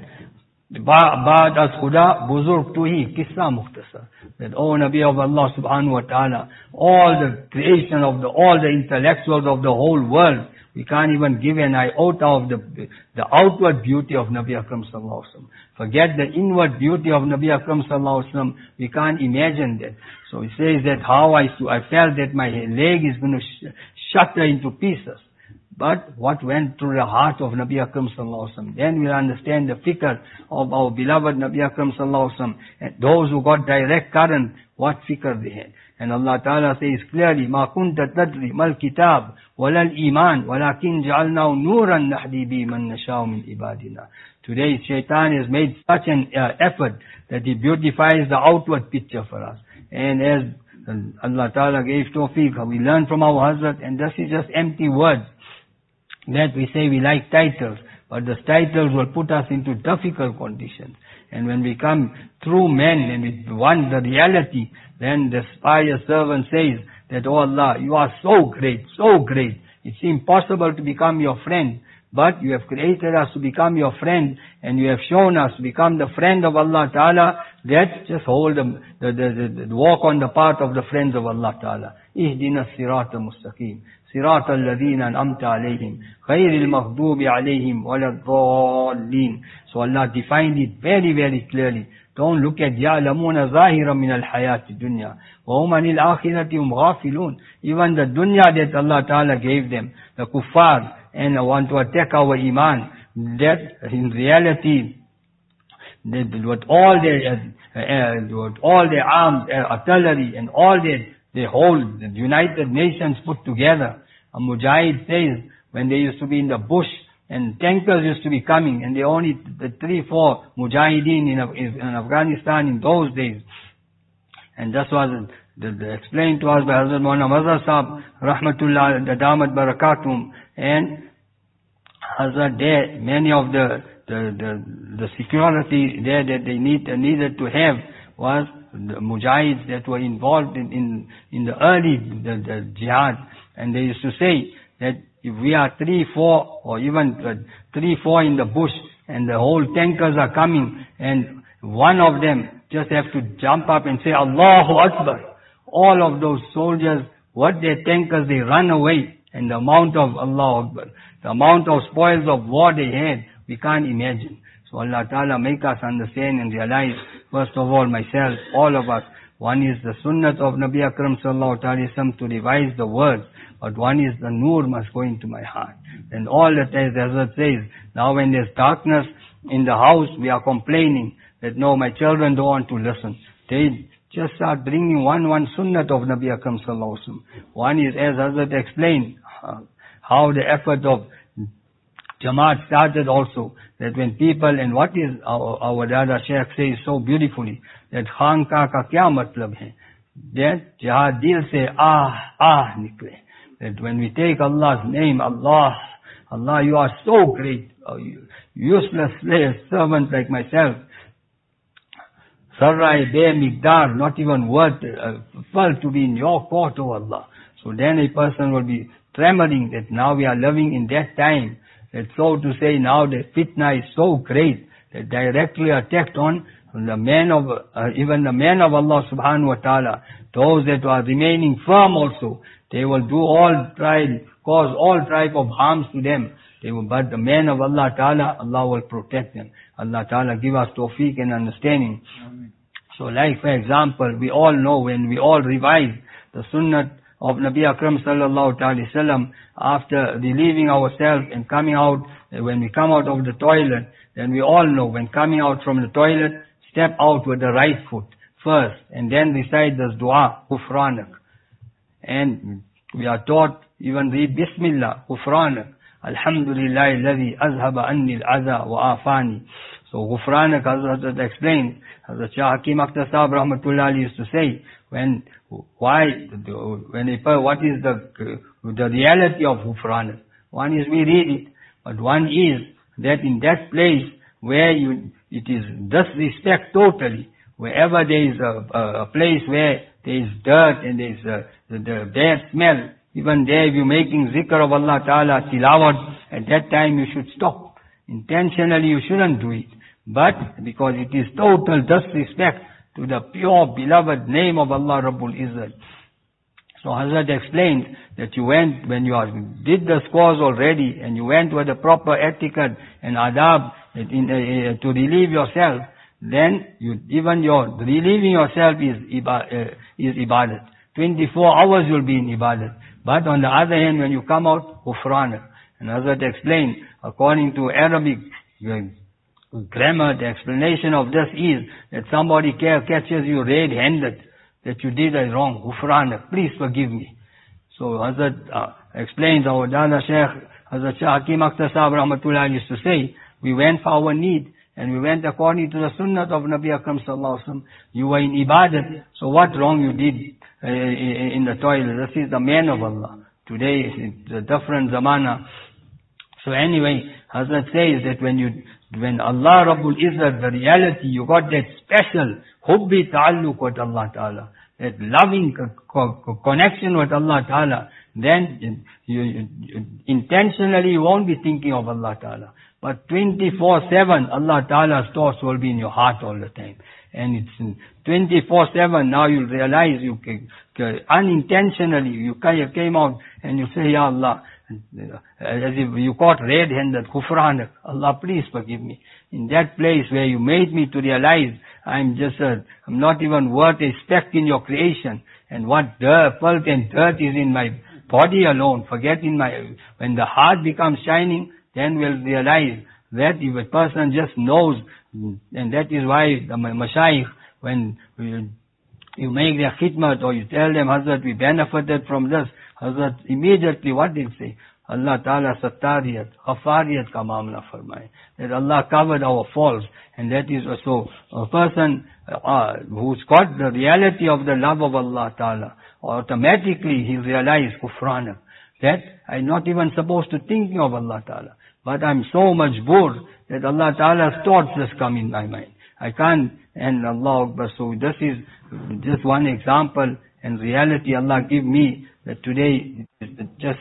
Ba'ad as-Khuda buzurg tuhi kissa mukhtasar. That, oh Nabi of Allah Subhanahu Wa Ta'ala, all the creation of the, all the intellectuals of the whole world, we can't even give an iota of the, the outward beauty of Nabi Akram Sallallahu Alaihi Wasallam. Forget the inward beauty of Nabi Akram Sallallahu Alaihi Wasallam. We can't imagine that. So he says that how I, I felt that my leg is going to sh- shatter into pieces. But what went through the heart of Nabi Akram Sallallahu Alaihi Wasallam? Then we'll understand the fikr of our beloved Nabi Akram Sallallahu Alaihi Wasallam. And those who got direct current, what fikr they had. And Allah Ta'ala says clearly, مَا كُنْتَ تَدْرِي مَا الْكِتَابِ وَلَا الْإِيمَانِ وَلَكِنْ جَعَلْنَاهُ نُورًا نَحْدِي بِهِ مَنْ نَشَاءُ مِنْ عِبَادِنَا. Today Shaitan has made such an uh, effort that he beautifies the outward picture for us. And as Allah Ta'ala gave tawfiq, we learn from our Hazrat, and this is just empty words, that we say we like titles, but the titles will put us into difficult conditions. And when we come true men and we want the reality, then the pious servant says that, oh Allah, you are so great, so great. It's impossible to become your friend, but you have created us to become your friend, and you have shown us to become the friend of Allah Ta'ala. Let's just hold the, the, the, the walk on the path of the friends of Allah Ta'ala. Ihdina sirata mustaqim. صراط الذين أنعمت عليهم غير المغضوب عليهم ولا الضالين. So Allah defined it very, very clearly. Don't look at يعلمون ظاهرا من الحياة الدنيا وهم عن الآخرة هم غافلون. Even the dunya that Allah Ta'ala gave them, the kuffar, and want to attack our iman, that in reality, that with all their, uh, uh, with all their arms, uh, artillery, and all their, they hold the United Nations put together. A Mujahid says, when they used to be in the bush, and tankers used to be coming, and they only, the three, four Mujahideen in, in Afghanistan in those days. And this was the, the explained to us by Hazrat Maulana Mazhar Sahib, Rahmatullah, the Damat Barakatum, and Hazrat there, many of the, the, the, the security there that they need, needed to have was the Mujahids that were involved in, in, in the early the, the jihad. And they used to say that if we are three, four, or even uh, three, four in the bush, and the whole tankers are coming, and one of them just have to jump up and say, Allahu Akbar. All of those soldiers, what their tankers, they run away. And the amount of, Allah Akbar, the amount of spoils of war they had, we can't imagine. So Allah Ta'ala make us understand and realize, first of all, myself, all of us, one is the sunnah of Nabi Akram Sallallahu Alaihi Wasallam to revise the words, but one is the nur must go into my heart. And all that, as Hazrat says, now when there's darkness in the house, we are complaining that no, my children don't want to listen. They just start bringing one, one sunnah of Nabi Akram Sallallahu Alaihi Wasallam. One is, as Hazrat explained, uh, how the effort of Jamaat started also, that when people, and what is our, our Dada Sheikh says so beautifully, that Khanka ka kya matlab hai? That jahan dil se ah, ah nikle. That when we take Allah's name, Allah, Allah, you are so great, oh, you, useless slave, servant like myself, Sarrai be migdar, not even worth, uh, felt to be in your court, O Allah. So then a person will be trembling that now we are living in that time, that so to say now the fitna is so great that directly attacked on the men of, uh, even the men of Allah subhanahu wa ta'ala, those that are remaining firm also, they will do all try, cause all type of harms to them. They will, but the men of Allah ta'ala, Allah will protect them. Allah ta'ala give us tawfiq and understanding. Amen. So like for example, we all know when we all revise the sunnah of Nabi Akram sallallahu alaihi wasallam after relieving ourselves and coming out, when we come out of the toilet, then we all know when coming out from the toilet, step out with the right foot first and then recite this dua, Ghufranak. And we are taught even read Bismillah, Ghufranak. Alhamdulillah alladhi azhaba anni al-adha wa afani. So Ghufranak, Hazrat explained, Hazrat Shah Hakim Akhtar Sahib Rahmatullah used to say, when, why, when a, what is the, the reality of Ghufranak? One is we read it, but one is that in that place where you, it is disrespect totally, wherever there is a, a, a place where there is dirt and there is a, the, the bad smell, even there if you're making zikr of Allah Ta'ala, tilawat, at that time you should stop. Intentionally you shouldn't do it. But because it is total disrespect to the pure beloved name of Allah Rabbul Izzat. So Hazrat explained that you went, when you are, did the scores already and you went with the proper etiquette and adab in, uh, to relieve yourself, then you, even your, relieving yourself is, uh, is ibadat. twenty-four hours you'll be in ibadat. But on the other hand, when you come out, Ghufranak. And Hazrat explained, according to Arabic grammar, the explanation of this is that somebody catches you red-handed, that you did it wrong. Ghufranak, please forgive me. So Hazrat uh, explains, our Dada Sheikh, Hazrat Shah Hakim Akhtar Sahib Rahmatullah used to say, we went for our need, and we went according to the sunnah of Nabi Akram Sallallahu Alaihi Wasallam. You were in ibadat, so what wrong you did uh, in the toilet? This is the man of Allah. Today it's a different zamana. So anyway, Hazrat says that when you, when Allah Rabbul Izzat, the reality, you got that special hubbi ta'alluq with Allah Ta'ala, that loving co- co- connection with Allah Ta'ala, then you, you, you, intentionally you won't be thinking of Allah Ta'ala. But twenty-four seven, Allah Ta'ala's thoughts will be in your heart all the time. And it's twenty-four seven, now you'll realize you can, unintentionally, you came out and you say, Ya Allah, as if you caught red-handed, Ghufranak, Allah please forgive me. In that place where you made me to realize I'm just a, I'm not even worth a speck in your creation. And what dirt, filth and dirt is in my body alone. Forget in my, when the heart becomes shining, then we'll realize that if a person just knows, and that is why the Mashayikh, when you, you make their khidmat or you tell them, Hazrat, we benefited from this, Hazrat immediately what did say? Allah Ta'ala sattariyat, ghafariyat ka mamla farmaye. That Allah covered our faults. And that is also a person uh, who's got the reality of the love of Allah Ta'ala, automatically he'll realize Ghufranak, that I'm not even supposed to think of Allah Ta'ala. But I'm so much bored that Allah Ta'ala's thoughts just come in my mind. I can't, and Allah Akbar. So this is just one example, and reality Allah give me that today is just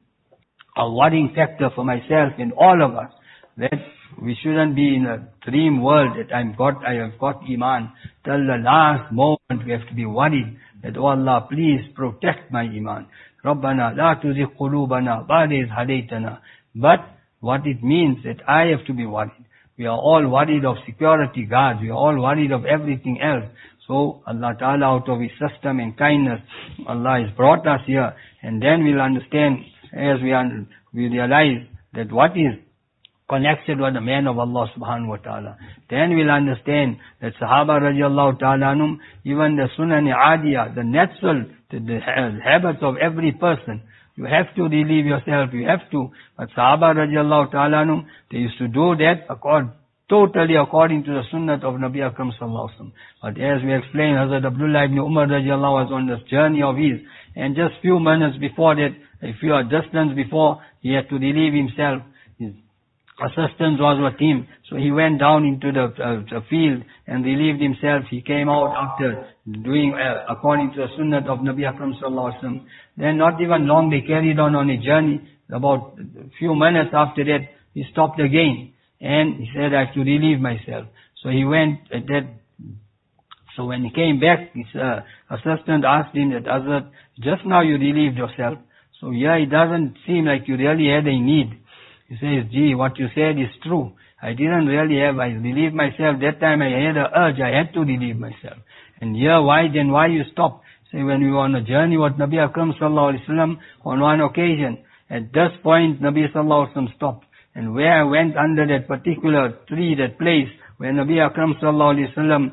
a worrying factor for myself and all of us, that we shouldn't be in a dream world that I'm got, I have got Iman. Till the last moment we have to be worried that, oh Allah, please protect my Iman. رَبَّنَا لَا تُزِغْ قُلُوبَنَا بَعْدَ إِذْ هَدَيْتَنَا. But what it means that I have to be worried. We are all worried of security guards. We are all worried of everything else. So Allah Ta'ala, out of His system and kindness, Allah has brought us here. And then we'll understand, as we, un- we realize that what is connected with the man of Allah subhanahu wa ta'ala. Then we'll understand that Sahaba radiallahu ta'ala anhum, even the Sunan Adiyah, the natural, the, the habits of every person. You have to relieve yourself, you have to. But Sahaba radiallahu ta'ala anhum, they used to do that according, totally according to the sunnah of Nabi Akram sallallahu alaihi wasallam. But as we explained, Hazrat Abdullah ibn Umar radiallahu was on this journey of his, and just few minutes before that, a few distance before, he had to relieve himself. His assistance was with him. So he went down into the, uh, the field and relieved himself. He came out after doing uh, according to the sunnah of Nabi Akram sallallahu alaihi wasallam. Then not even long they carried on on a journey. About a few minutes after that, he stopped again. And he said, I have to relieve myself. So he went at that. So when he came back, his uh, assistant asked him that, Hazrat, just now you relieved yourself. So yeah, it doesn't seem like you really had a need. He says, gee, what you said is true. I didn't really have, I relieved myself. That time I had an urge, I had to relieve myself. And yeah, why then, why you stop? Say, when we were on a journey with Nabi Akram sallallahu alaihi wasallam, on one occasion, at this point, Nabi sallallahu alaihi wasallam stopped. And where I went under that particular tree, that place, where Nabi Akram sallallahu alaihi wasallam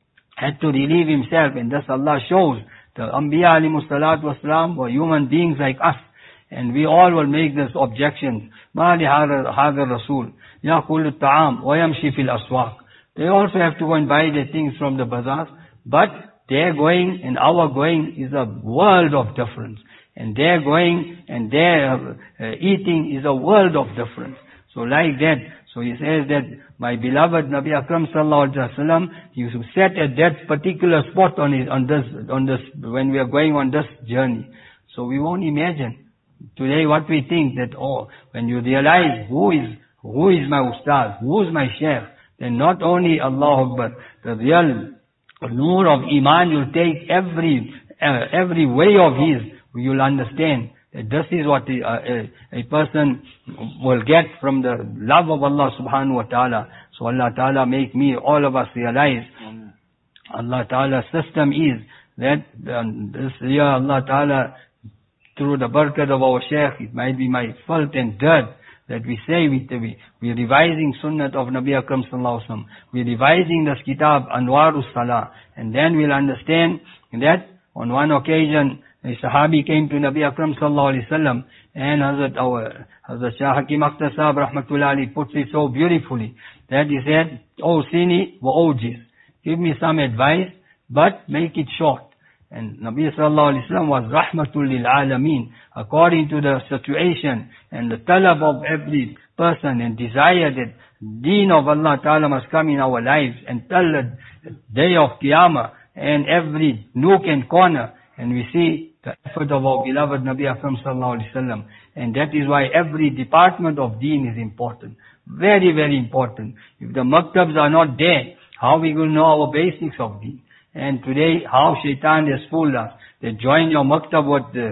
had to relieve himself, and thus Allah shows, the Anbiya alayhimus salatu wasalam were human beings like us. And we all will make this objection. مَا لِهَذَا الرَّسُولِ يَأْكُلُ الطَّعَامِ وَيَمْشِي فِي الْأَسْوَاقِ. They also have to go and buy their things from the bazaars. But their going and our going is a world of difference. And their going and their uh, eating is a world of difference. So like that, so he says that my beloved Nabi Akram sallallahu alaihi wasallam, he used to sit at that particular spot on his, on this, on this, when we are going on this journey. So we won't imagine. Today what we think that, oh, when you realize who is, who is my ustaz, who is my sheikh, then not only Allah Akbar, the real nur of Iman you'll take every, uh, every way of his, you'll understand that this is what the, uh, a, a person will get from the love of Allah subhanahu wa ta'ala. So Allah ta'ala make me, all of us realize, mm. Allah ta'ala's system is that um, this year Allah ta'ala, through the barakat of our Shaykh, it might be my fault and dirt that we say we, we, we're revising sunnah of Nabi Akram sallallahu alaihi wasallam. We're revising this kitab, Anwarus Salah. And then we'll understand that on one occasion, a Sahabi came to Nabi Akram sallallahu alaihi wasallam, and Hazrat, our, Hazrat Shah Hakim Akhtar Sahab rahmatullahi alayhi puts it so beautifully that he said, Oh Sini wa Ojis, give me some advice, but make it short. And Nabi sallallahu alaihi wasallam was rahmatul lil alameen, according to the situation and the talab of every person and desire that deen of Allah Ta'ala must come in our lives and till the day of Qiyamah and every nook and corner. And we see the effort of our beloved Nabi Akram sallallahu alaihi wasallam. And that is why every department of deen is important. Very, very important. If the maktabs are not there, how we will know our basics of deen? And today, how shaitan has fooled us. They join your maktab with the,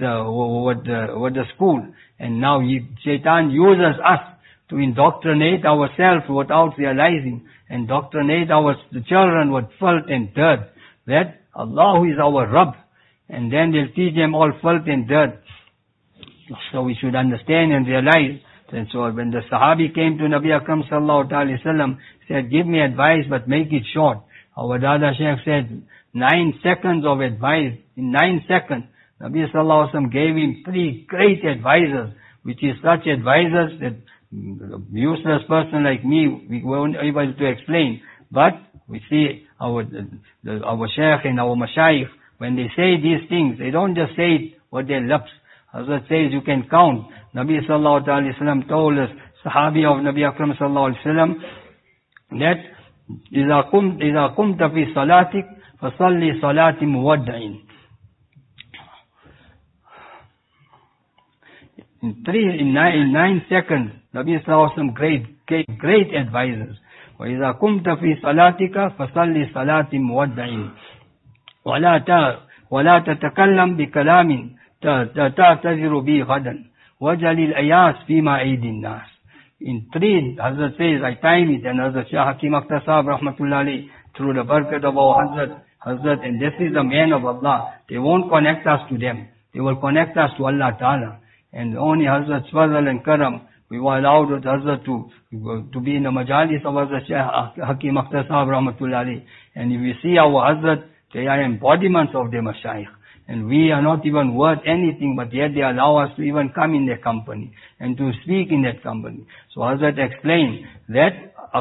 uh, with the, with the school. And now he, shaitan uses us to indoctrinate ourselves without realizing. Indoctrinate our the children with filth and dirt. That Allah is our Rabb. And then they'll teach them all filth and dirt. So we should understand and realize. And so when the Sahabi came to Nabi Akram sallallahu alaihi wasallam, said, give me advice but make it short. Our Dada Shaykh said, nine seconds of advice. In nine seconds, Nabi sallallahu alaihi wasallam gave him three great advisors, which is such advisors that a useless person like me, we weren't able to explain. But we see our, the, our Shaykh and our Mashayikh, when they say these things, they don't just say it with their lips. Hazrat says you can count. Nabi sallallahu alaihi wasallam told us, Sahabi of Nabi Akram sallallahu alaihi wasallam, that إذا قمت إذا قمت في صلاتك فصلي صلاة مودع. In three, in nine, in nine seconds, Nabi sallallahu alaihi wasallam great, great, great advisors. وإذا قمت في صلاتك فصلي صلاة مودع. ولا ت ولا تتكلم بكلام تَعْتَذِرُ بِي غَدًا وَجَلِ الْأَيَاسِ فِي مَا أَيْدِي النَّاسِ. In three, Hazrat says, I time it, and Hazrat Shah Hakim Akhtar Sahib Rahmatullah alayhi, through the barakat of our Hazrat, Hazrat, and this is the man of Allah. They won't connect us to them. They will connect us to Allah Ta'ala. And only Hazrat's Fazal and Karam, we were allowed with Hazrat to, to be in the majalis of Hazrat Shah Hakim Akhtar Sahib Rahmatullah alayhi. And if we see our Hazrat, they are embodiments of their Mashaykh. And we are not even worth anything, but yet they allow us to even come in their company and to speak in that company. So Hazrat explained that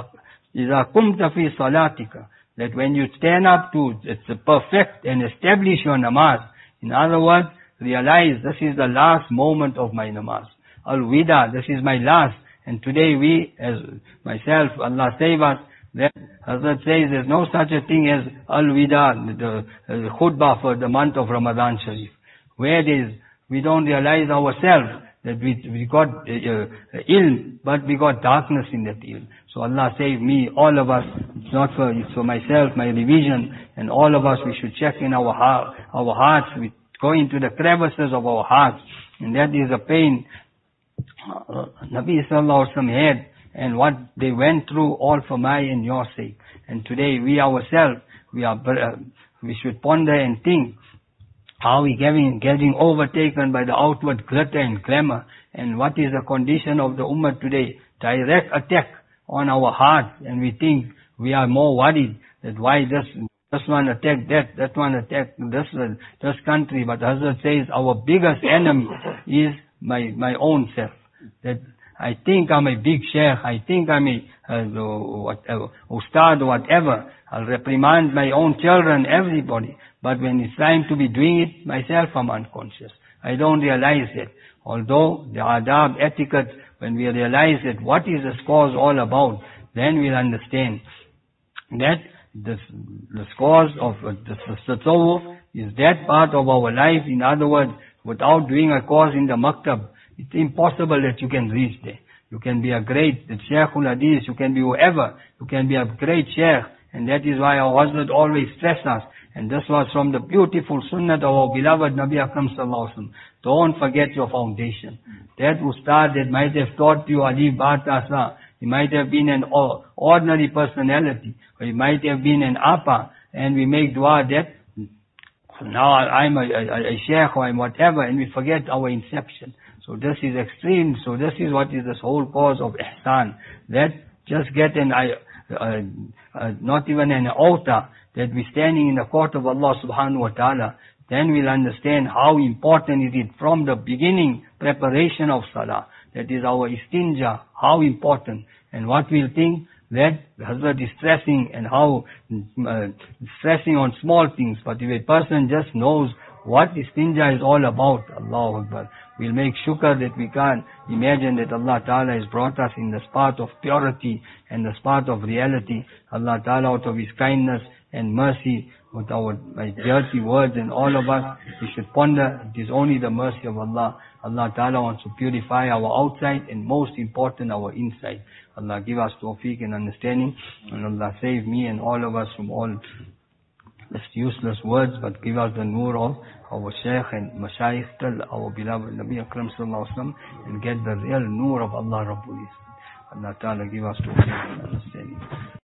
إِذَا قُمْتَ فِي صَلَاتِكَ, that when you stand up to it's perfect and establish your namaz, in other words, realize this is the last moment of my namaz. Al-Wida, this is my last. And today we, as myself, Allah save us, that Hazrat says there's no such a thing as Al-Wida, the, the khutbah for the month of Ramadan Sharif. Where it is, we don't realize ourselves that we, we got uh, uh, ill, but we got darkness in that ill. So Allah save me, all of us. It's not for, it's for myself, my revision, and all of us, we should check in our heart, our hearts, we go into the crevices of our hearts, and that is a pain uh, Nabi Sallallahu Alaihi Wasallam had, and what they went through, all for my and your sake. And today we ourselves, we are, uh, we should ponder and think, how we getting, getting overtaken by the outward glitter and glamour, and what is the condition of the ummah today? Direct attack on our heart, and we think we are more worried that why this, this one attacked that, that one attacked this, uh, this country. But Hazrat says our biggest enemy is my, my own self. That I think I'm a big sheikh, I think I'm a uh, whatever, ustad or whatever. I'll reprimand my own children, everybody. But when it's time to be doing it, myself I'm unconscious. I don't realize it. Although the adab, etiquette, when we realize that what is the cause all about, then we'll understand that this, the cause of uh, the tasawwuf is that part of our life. In other words, without doing a course in the maktab, it's impossible that you can reach there. You can be a great Shaykhul Hadith, you can be whoever, you can be a great Shaykh, and that is why our Hazrat always stress us. And this was from the beautiful sunnah of our beloved Nabi Akram Sallallahu Alaihi Wasallam. Don't forget your foundation. That ustad that might have taught you Alif Ba Ta Sa, he might have been an ordinary personality, or he might have been an apa, and we make dua that now I'm a, a, a Shaykh or I'm whatever, and we forget our inception. So this is extreme. So this is what is this whole cause of ihsan. That just get an, uh, uh, not even an altar, that we're standing in the court of Allah subhanahu wa ta'ala, then we'll understand how important it is from the beginning, preparation of salah. That is our istinja, how important. And what we'll think, that Hazrat is stressing and how uh, stressing on small things. But if a person just knows what istinja is all about, Allahu Akbar, we'll make shukr that we can't imagine that Allah Ta'ala has brought us in the path of purity and the path of reality. Allah Ta'ala, out of His kindness and mercy, with our by dirty words and all of us, we should ponder, it is only the mercy of Allah. Allah Ta'ala wants to purify our outside and most important our inside. Allah give us tawfiq and understanding, and Allah save me and all of us from all this useless words, but give us the nur of our Shaykh and Mashayikh, till our beloved Nabi Akram Sallallahu Alaihi Wasallam, and get the real nur of Allah Rabbul Izzat. Allah Ta'ala give us tawfiq and understanding.